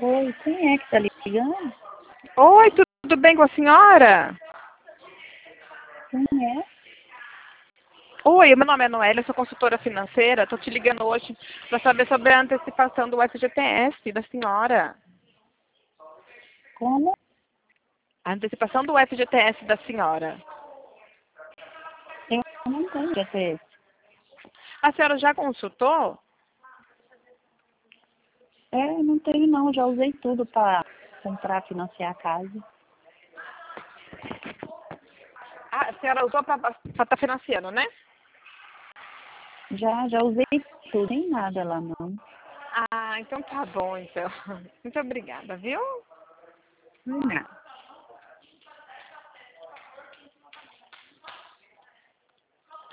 Oi, quem é que tá ligando? Oi, tudo bem com a senhora? Quem é? Oi, meu nome é Noélia, eu sou consultora financeira. Estou te ligando hoje para saber sobre a antecipação do FGTS da senhora. Como? A antecipação do FGTS da senhora. Eu não tenho GPS. A senhora já consultou? Não tenho não, já usei tudo para comprar, financiar a casa. A senhora usou para estar financiando, né? Já usei tudo, nem nada lá não. Ah, então tá bom, então. Muito obrigada, viu? Não.